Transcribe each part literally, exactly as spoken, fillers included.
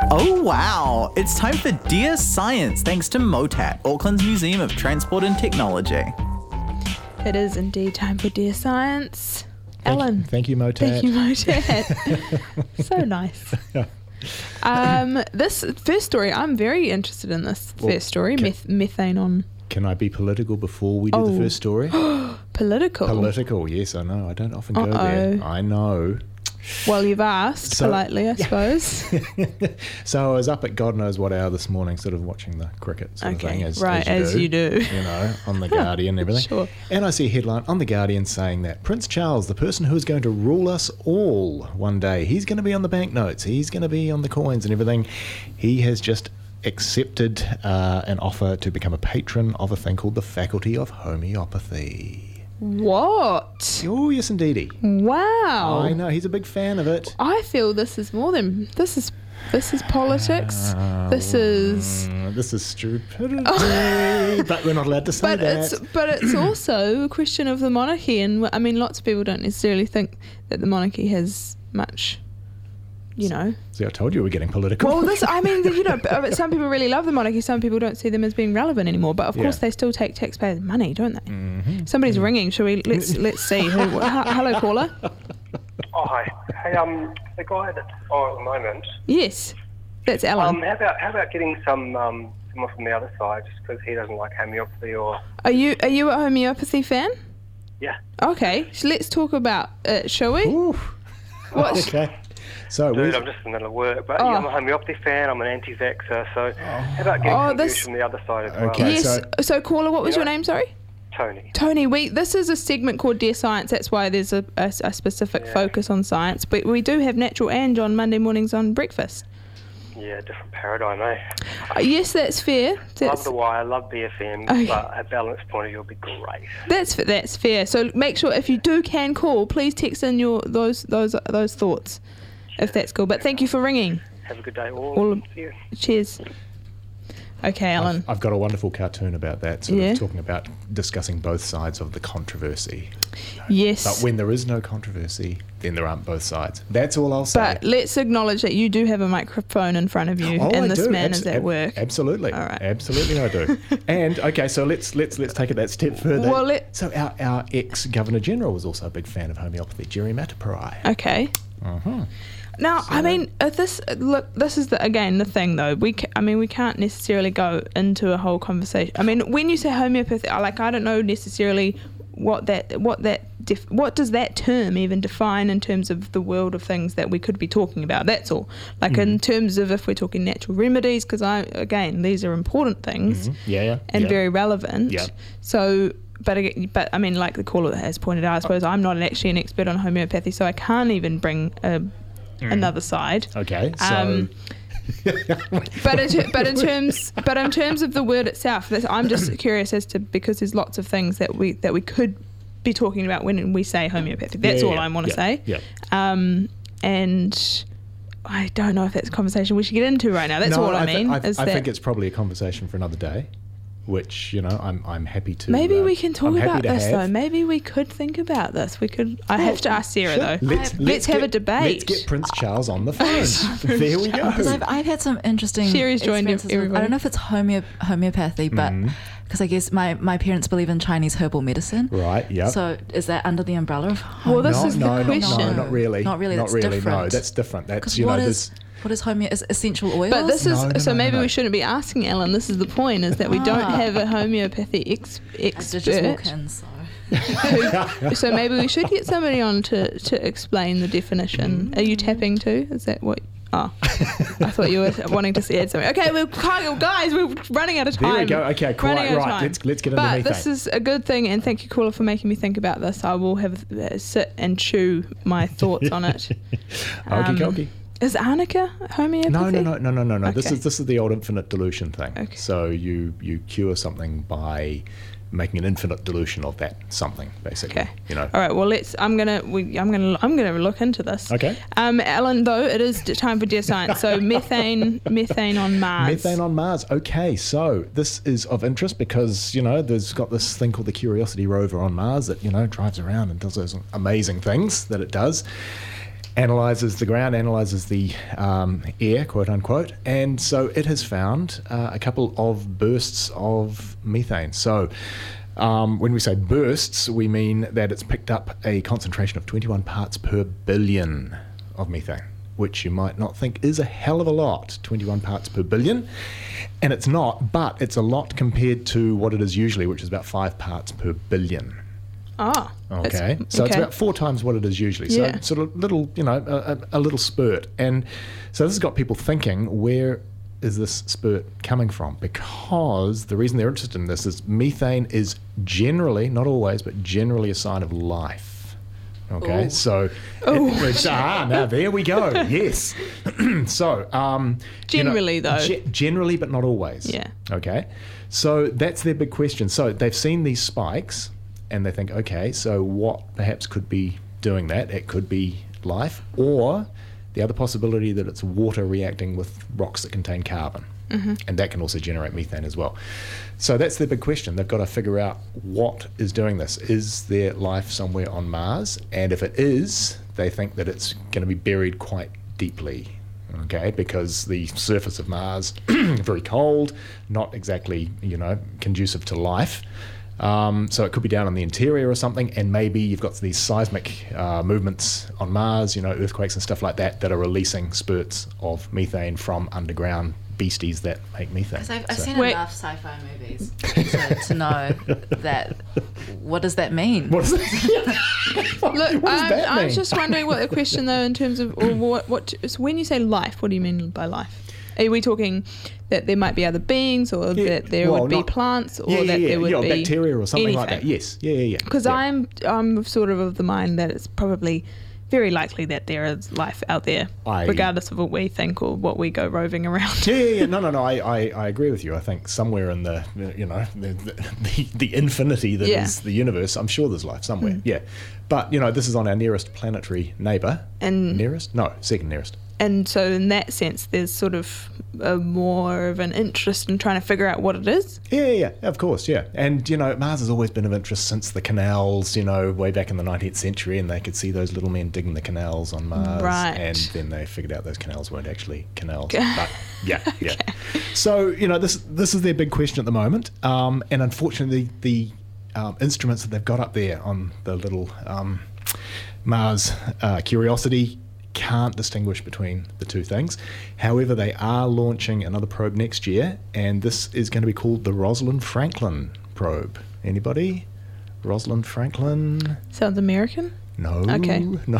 Oh wow, it's time for Dear Science thanks to MOTAT, Auckland's Museum of Transport and Technology. It is indeed time for Dear Science. Thank Ellen. You, thank you, Motat. Thank you, Motat. So nice. um, this first story, I'm very interested in this Well, first story, can- meth- methane on Can I be political before we do Oh. the first story? political. Political, yes, I know. I don't often go Uh-oh. there. I know. Well, you've asked So- politely, I suppose. So I was up at God knows what hour this morning, sort of watching the cricket sort of Okay, thing, as, right, as, as you, you do, do. you know, on The Guardian and everything. Sure. And I see a headline on The Guardian saying that Prince Charles, the person who is going to rule us all one day, he's going to be on the banknotes, he's going to be on the coins and everything. He has just accepted uh, an offer to become a patron of a thing called the Faculty of Homeopathy. What? Oh, yes, indeedy. Wow. I know, he's a big fan of it. I feel this is more than this is this is politics. this is Mm, this is stupidity, but we're not allowed to say but that. it's but it's also a question of the monarchy, and I mean lots of people don't necessarily think that the monarchy has much, you know. See, I told you we're getting political. Well, this I mean you know, but some people really love the monarchy. Some people don't see them as being relevant anymore. But of Yeah. course, they still take taxpayers' money, don't they? Mhm. Somebody's ringing. Shall we? Let's let's see. Who, h- hello, caller. Oh, hi. Hey, um, the guy that's on at the moment, Yes, that's Alan. um, how about how about getting some um, someone from the other side, just because he doesn't like homeopathy or... Are you are you a homeopathy fan? Yeah. Okay, so let's talk about it, shall we? Ooh. What? Okay. So, Dude, where's- I'm just in the middle of work, but Oh. yeah, I'm a homeopathy fan, I'm an anti-vaxxer, so how about getting Oh, some this- views from the other side as well? Okay. Yes. so- So, caller, what was You your know- name? Sorry, Tony. Tony. We this is a segment called Dear Science. That's why there's a, a, a specific Yeah. focus on science. But we do have Natural Ange on Monday mornings on breakfast. Yeah, different paradigm, eh? Uh, yes, that's fair. Love That's the Wire, love B F M, Okay. but a balanced point of view would be great. that's that's fair. So make sure if you do can call, please text in your those those those thoughts, if that's cool. But thank you for ringing. Have a good day all. All- See you. Cheers. Okay, Alan. I've, I've got a wonderful cartoon about that, sort Yeah. of talking about discussing both sides of the controversy. Yes. But when there is no controversy, then there aren't both sides. That's all I'll say. But let's acknowledge that you do have a microphone in front of you, Oh, and I this do. man Abs- is at ab- work. Absolutely. All right. Absolutely I do. And okay, so let's let's let's take it that step further. Well, let- so our, our ex Governor General was also a big fan of homeopathy, Jerry Mataparai. Okay. Uh-huh. Now, I mean, if this look, this is the, again the thing though. We, ca- I mean, we can't necessarily go into a whole conversation. I mean, when you say homeopathy, I like I don't know necessarily what that what that def, what does that term even define in terms of the world of things that we could be talking about. That's all. Like in terms of if we're talking natural remedies, because I again these are important things Yeah, yeah. and yeah. very relevant. Yeah. So. But, aga- but I mean, like the caller has pointed out, I suppose I'm not actually an expert on homeopathy, so I can't even bring a, another side. Okay, so Um, but in, ter- but in terms but in terms of the word itself, that's, I'm just curious as to because there's lots of things that we that we could be talking about when we say homeopathy. That's Yeah, all yeah, I want to yeah, say. yeah. Um, and I don't know if that's a conversation we should get into right now. That's no, all I, I, thi- mean. I, is I that think it's probably a conversation for another day, which you know I'm I'm happy to. maybe uh, we can talk I'm happy about to this have. though. Maybe we could think about this. We could. I have to ask Sarah Sure. though. Let's, Let's have get, a debate. Let's get Prince Charles on the phone. There we go. Because I've, I've had some interesting Sherry's joined experiences with- everybody. I don't know if it's homeo- homeopathy, but Mm-hmm. because I guess my, my parents believe in Chinese herbal medicine. Right. Yeah. So is that under the umbrella of Well, this no, is the no, question. No, no, not really. Not really, Not that's really. No, different. that's different. That's Because you know what this. is what is homeo is essential oils? But this is No, no, so no, no, maybe no. we shouldn't be asking Ellen. This is the point: is that we don't Ah. have a homeopathy ex- I did just walk expert. in, so who- so maybe we should get somebody on to, to explain the definition. Are you tapping too? Is that what? Oh, I thought you were wanting to add something. Okay, we're guys, we're running out of time. There we go. Okay, cool. Running out of Right, time. let's- let's get into But methane. this is a good thing, and thank you, caller, for making me think about this. I will have uh, sit and chew my thoughts on it. Okie Um, dokie. Is arnica homeopathy? No, no, no, no, no, no, no. This Okay. is this is the old infinite dilution thing. Okay. So you you cure something by making an infinite dilution of that something, basically. Okay. You know. All right. Well, let's. I'm gonna. We, I'm gonna. I'm gonna look into this. Okay. Um, Alan, though, it is d- time for Dear Science. So methane, methane on Mars. Methane on Mars. Okay, so this is of interest because, you know, there's got this thing called the Curiosity rover on Mars that, you know, drives around and does those amazing things that it does. analyzes the ground, analyzes the um, air, quote unquote, and so it has found uh, a couple of bursts of methane. So um, when we say bursts, we mean that it's picked up a concentration of twenty-one parts per billion of methane, which you might not think is a hell of a lot, twenty-one parts per billion. And it's not, but it's a lot compared to what it is usually, which is about five parts per billion. Ah. Okay, it's- so it's okay. about four times what it is usually. Yeah. So sort of little, you know, a, a a little spurt. And so this has got people thinking, where is this spurt coming from? Because the reason they're interested in this is methane is generally, not always, but generally a sign of life. Okay, Ooh. so Oh. it's, ah, now there we go. Yes. so um, you know, Generally, though. ge- generally, but not always. Yeah. Okay, so that's their big question. So they've seen these spikes, and they think, okay, so what perhaps could be doing that? It could be life, or the other possibility that it's water reacting with rocks that contain carbon. Mm-hmm. And that can also generate methane as well. So that's their big question. They've got to figure out what is doing this. Is there life somewhere on Mars? And if it is, they think that it's going to be buried quite deeply. Okay, because the surface of Mars very cold, not exactly, you know, conducive to life. Um, so it could be down in the interior or something, and maybe you've got these seismic uh, movements on Mars, you know, earthquakes and stuff like that, that are releasing spurts of methane from underground beasties that make methane. Because I've, I've So- seen Wait. enough sci-fi movies to, to know that. What does that mean? What, is that? Look, what does I'm, that I mean? was just wondering what the question though, in terms of or what what so when you say life, what do you mean by life? Are we talking that there might be other beings, or Yeah, that there well, would be not- plants, or yeah, yeah, that yeah, there would yeah, or be bacteria or something like that. anything? Yes, yeah, yeah, yeah. Because yeah. I'm I'm sort of of the mind that it's probably very likely that there is life out there, I- regardless of what we think or what we go roving around. Yeah, yeah, yeah. No, no, no. I, I, I agree with you. I think somewhere in the, you know, the, the, the infinity that is Yeah. the universe, I'm sure there's life somewhere. Mm. Yeah. But, you know, this is on our nearest planetary neighbour. And Nearest? No, second nearest. and so in that sense, there's sort of a more of an interest in trying to figure out what it is. Yeah, yeah, yeah, of course, yeah. And, you know, Mars has always been of interest since the canals, you know, way back in the nineteenth century, and they could see those little men digging the canals on Mars. Right. And then they figured out those canals weren't actually canals. But, yeah, yeah. So, you know, this this is their big question at the moment. Um, and unfortunately, the um, instruments that they've got up there on the little um, Mars uh, Curiosity can't distinguish between the two things. However, they are launching another probe next year, and this is going to be called the Rosalind Franklin probe. Anybody? Rosalind Franklin? Sounds American. No. Okay. No.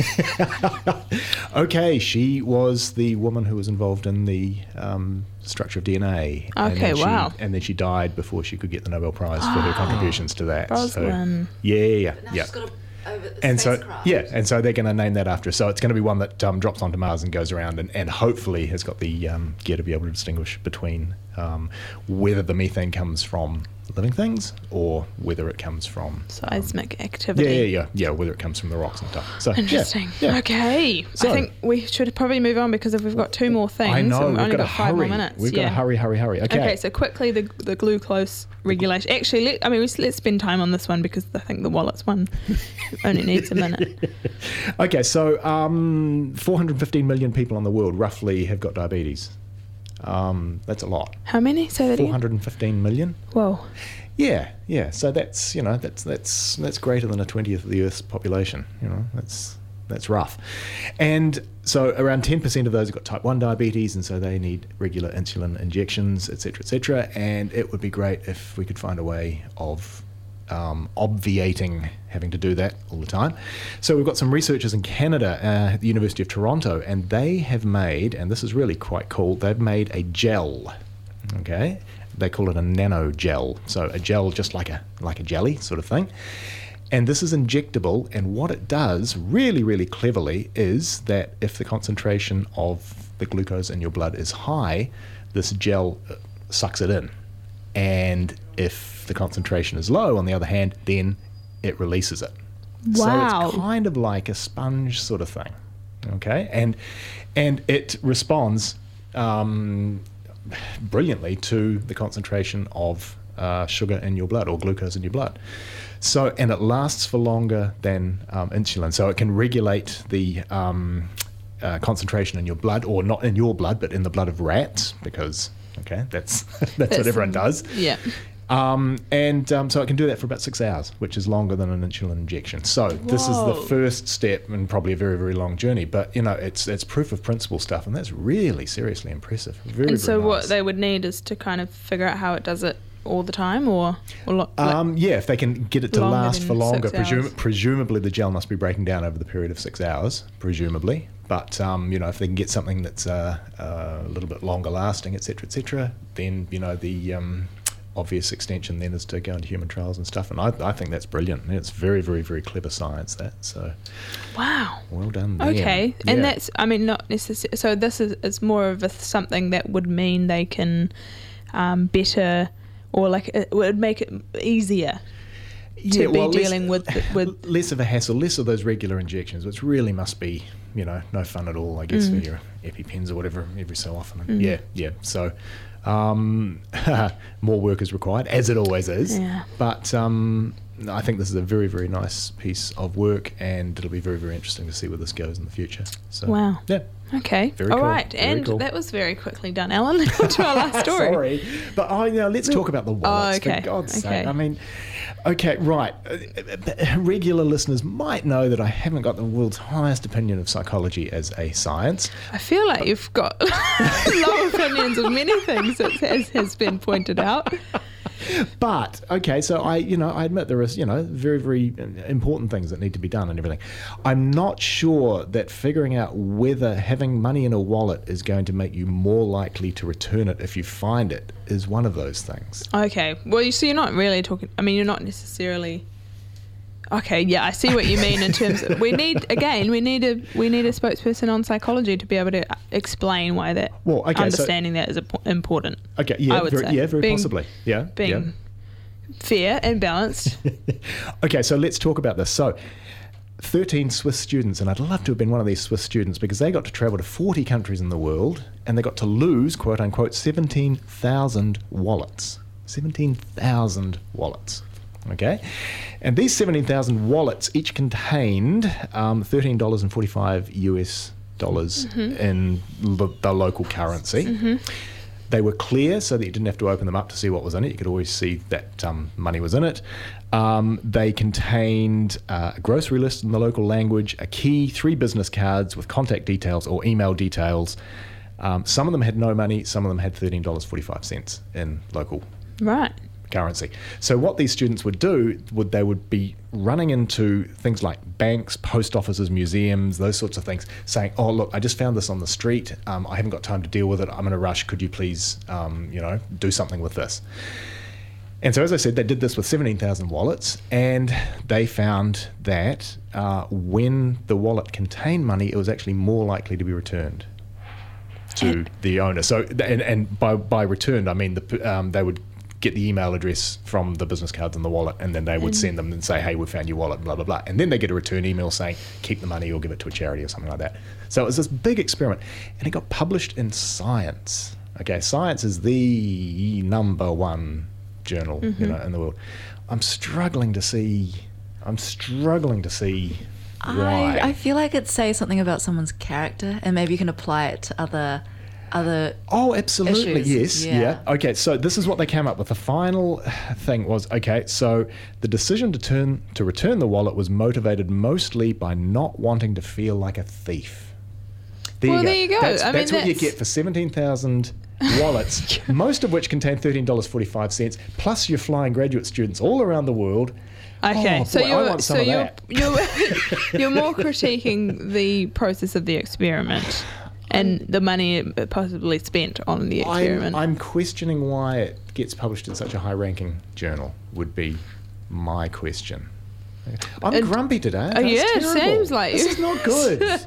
Okay, she was the woman who was involved in the um, structure of D N A. and Okay, then she- wow. And then she died before she could get the Nobel Prize for her contributions to that. Rosalind. So, yeah, yeah, yeah. Now yeah. she's got a over And so, spacecraft. yeah, and so they're going to name that after her. So it's going to be one that um, drops onto Mars and goes around, and, and hopefully has got the um, gear to be able to distinguish between um, whether the methane comes from living things or whether it comes from Seismic yeah, activity. yeah, yeah, yeah, whether it comes from the rocks and stuff. So yeah, Interesting. yeah. Okay. So- I think we should probably move on because if we've got two more things, I know and we've we've only got to got five hurry. more minutes. We've got yeah. to hurry, hurry, hurry. Okay. Okay, so quickly the the glucose regulation. Actually, let, I mean, we, let's spend time on this one because I think the wallets one only needs a minute. Okay, so um, four hundred fifteen million people in the world roughly have got diabetes. Um, that's a lot. How many? Say that four again. hundred fifteen million. Whoa. Yeah, yeah. So that's you know that's that's that's greater than a twentieth of the Earth's population. You know that's that's rough, and so around ten percent of those have got type one diabetes, and so they need regular insulin injections, et cetera, et cetera. And it would be great if we could find a way of um, obviating having to do that all the time. So we've got some researchers in Canada uh, at the University of Toronto, and they have made, and this is really quite cool, they've made a gel. Okay. They call it a nano gel, so a gel just like a like a jelly sort of thing. And this is injectable, and what it does really, really cleverly is that if the concentration of the glucose in your blood is high, this gel uh, sucks it in. And if the concentration is low, on the other hand, then it releases it. Wow. So it's kind of like a sponge sort of thing. Okay? And and it responds um, brilliantly to the concentration of uh, sugar in your blood or glucose in your blood. So, and it lasts for longer than um, insulin. So it can regulate the um, uh, concentration in your blood, or not in your blood, but in the blood of rats, because, okay, that's that's, that's what everyone does. Yeah. Um, and um, so it can do that for about six hours, which is longer than an insulin injection. So this is the Whoa. first step in probably a very, very long journey. But, you know, it's it's proof of principle stuff, and that's really seriously impressive. Very, And so very what nice. they would need is to kind of figure out how it does it all the time, or, or lo- like, Um, yeah, if they can get it to Longer last than for longer, six presum- hours. presumably the gel must be breaking down over the period of six hours, presumably. But, um, you know, if they can get something that's uh, uh, a little bit longer lasting, et cetera, et cetera, then, you know, the um, obvious extension then is to go into human trials and stuff. And I, I think that's brilliant. It's very, very, very clever science, that. So, wow. well done them. Okay, and Yeah. that's, I mean, not necessarily, so this is, is more of a, something that would mean they can um, better, or like it would make it easier to Yeah, be well, less- dealing with, with less of a hassle, less of those regular injections, which really must be, you know, no fun at all, I guess, Mm. for your EpiPens or whatever every so often. Mm. Yeah, yeah. So um, more work is required, as it always is. Yeah. But um, I think this is a very, very nice piece of work, and it'll be very, very interesting to see where this goes in the future. So, Wow. Yeah. Okay. Very All cool. right. Very And cool. that was very quickly done, Alan. To our last story. Sorry, but I now let's talk about the wallets. okay, For God's okay. sake! I mean, okay, right. Uh, Regular listeners might know that I haven't got the world's highest opinion of psychology as a science. I feel like you've got low opinions of many things, as has, has been pointed out. But okay, so I, you know, I admit there is, you know, very, very important things that need to be done and everything. I'm not sure that figuring out whether having money in a wallet is going to make you more likely to return it if you find it is one of those things. Okay. Well, you see, you're not really talking. I mean, you're not necessarily. Okay. Yeah, I see what you mean in terms of we need again we need a we need a spokesperson on psychology to be able to explain why that Well, okay, so- understanding that is impo- important. Okay, yeah, I would very, say. yeah, very Being- possibly, yeah, Being yeah. fair and balanced. Okay, so let's talk about this. So, thirteen Swiss students, and I'd love to have been one of these Swiss students because they got to travel to forty countries in the world and they got to lose, quote unquote, seventeen thousand wallets. seventeen thousand wallets. Okay? And these seventeen thousand wallets each contained um, thirteen dollars and forty-five U S dollars Mm-hmm. in lo- the local currency. They were clear so that you didn't have to open them up to see what was in it. You could always see that um, money was in it. Um, they contained uh, a grocery list in the local language, a key, three business cards with contact details or email details. Um, some of them had no money. Some of them had thirteen dollars and forty-five cents in local Right. currency. So what these students would do would they would be running into things like banks, post offices, museums, those sorts of things, saying, "Oh, look, I just found this on the street. Um, I haven't got time to deal with it. I'm in a rush. Could you please, um, you know, do something with this?" And so, as I said, they did this with seventeen thousand wallets, and they found that uh, when the wallet contained money, it was actually more likely to be returned to the owner. So, and, and by by returned, I mean the um, they would get the email address from the business cards in the wallet, and then they would send them and say, "Hey, we found your wallet," blah blah blah, and then they get a return email saying, "Keep the money or give it to a charity," or something like that. So it was this big experiment, and it got published in Science. Okay, Science is the number one journal, you know, in the world. I'm struggling to see. I'm struggling to see why. I, I feel like it says something about someone's character, and maybe you can apply it to other other. Oh, absolutely, issues, yes, yeah. yeah. Okay, so this is what they came up with. The final thing was, okay, so the decision to turn to return the wallet was motivated mostly by not wanting to feel like a thief. There Well, you go. there you go. That's, I mean, that's what you that's- get for seventeen thousand wallets, most of which contain thirteen dollars and forty-five cents, plus you're flying graduate students all around the world. Okay, Oh, so boy, I you're want some so of you're that. you're you're more critiquing the process of the experiment and the money it possibly spent on the I'm, experiment. I'm questioning why it gets published in such a high-ranking journal, would be my question. I'm And- grumpy today. Oh, That's yeah, it terrible. seems like this you. is not good.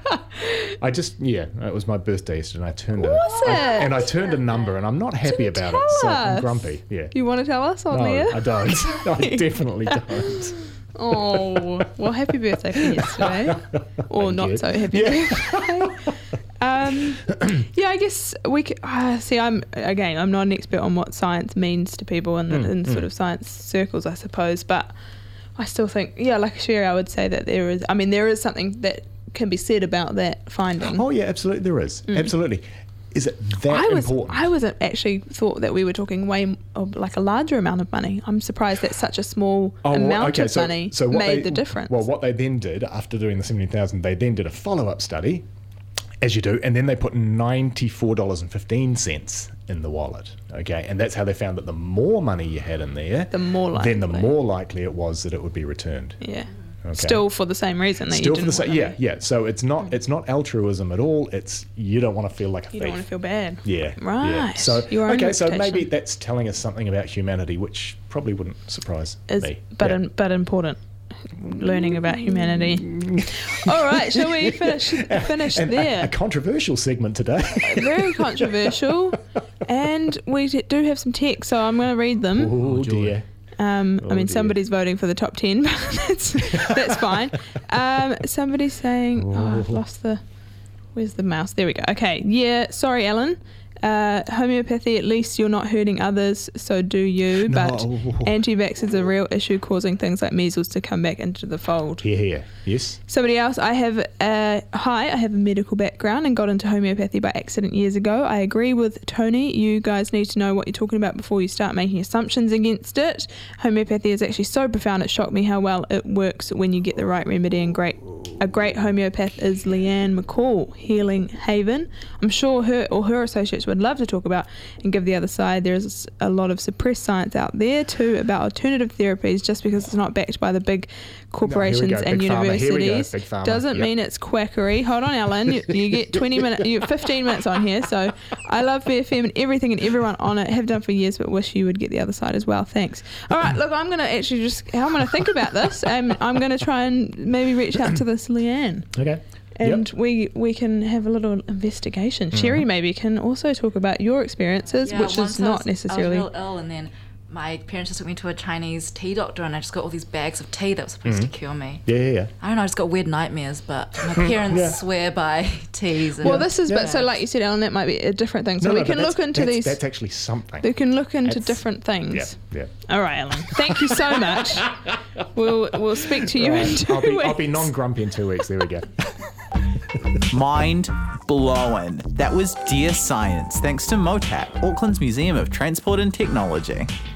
I just, yeah, it was my birthday yesterday, and I turned a, Was I- it? and I turned a number, and I'm not happy about Tell it, so I'm us. grumpy. Yeah. You want to tell us on No, there? I don't. I definitely don't. Oh, well, happy birthday for yesterday. Or Thank not you. so happy Yeah. birthday. Um, yeah, I guess we could, uh, see, I'm, again, I'm not an expert on what science means to people in, the, Mm, in mm. sort of science circles, I suppose, but I still think, yeah, like Sherry, I would say that there is, I mean, there is something that can be said about that finding. Oh yeah, absolutely there is. Mm. Absolutely. Is it that I was, important? I was actually thought that we were talking way of like a larger amount of money. I'm surprised that such a small Oh, well, amount okay, of so, money so what made they, the difference. Well, what they then did after doing the seventeen thousand, they then did a follow-up study, as you do, and then they put ninety-four dollars and fifteen cents in the wallet. Okay, and that's how they found that the more money you had in there, The more then the likely. more likely it was that it would be returned. yeah. Okay. Still for the same reason that Still you for the didn't same, want yeah, to- yeah. So it's not it's not altruism at all. It's you don't want to feel like a You thief. don't want to feel bad. Yeah. Right. Yeah. So Your own okay, so reputation. maybe that's telling us something about humanity, which probably wouldn't surprise Is, me. but Yeah. in, but important. Learning about humanity. All right, shall we finish finish And there? a, a controversial segment today. Very controversial, and we d- do have some text, so I'm going to read them. Oh dear. Um, I Oh, mean, dear. somebody's voting for the top ten, but that's that's fine. Um, somebody's saying, oh, I've lost the. Where's the mouse? There we go. Okay, yeah. Sorry, Ellen. Uh, homeopathy, at least you're not hurting others, so do you. But No. anti-vax is a real issue, causing things like measles to come back into the fold. Here, here. Yes. Somebody else, I have, uh, hi, I have a medical background and got into homeopathy by accident years ago. I agree with Tony. You guys need to know what you're talking about before you start making assumptions against it. Homeopathy is actually so profound, it shocked me how well it works when you get the right remedy. And great, a great homeopath is Leanne McCall, Healing Haven. I'm sure her or her associates would love to talk about and give the other side. There's a lot of suppressed science out there too about alternative therapies. Just because it's not backed by the big corporations go, and big pharma. Here we go, universities big pharma. doesn't Yep. mean it's quackery. Hold on, Ellen. You, you get twenty minutes, you fifteen minutes on here. So I love B F M and everything and everyone on it. Have done for years, but wish you would get the other side as well. Thanks. All right, look, I'm going to actually just, I'm going to think about this. Um, I'm going to try and maybe reach out to this Leanne. Okay. And Yep. we we can have a little investigation. Mm-hmm. Sherry maybe can also talk about your experiences, Yeah, which once is I not was- necessarily. I was real ill, and then my parents just took me to a Chinese tea doctor, and I just got all these bags of tea that was supposed Mm-hmm. to cure me. Yeah, yeah, yeah. I don't know, I just got weird nightmares, but my parents Yeah. swear by teas. And Well, this is, Yeah. but so like you said, Ellen, that might be a different thing. So No, we no, can but look that's- into that's, these. That's actually something. We can look into That's- different things. Yeah, yeah. All right, Ellen. Thank you so much. We'll we'll speak to you in Right. two I'll be weeks. I'll be non-grumpy in two weeks. There we go. Mind blown. That was Dear Science, thanks to MOTAT, Auckland's Museum of Transport and Technology.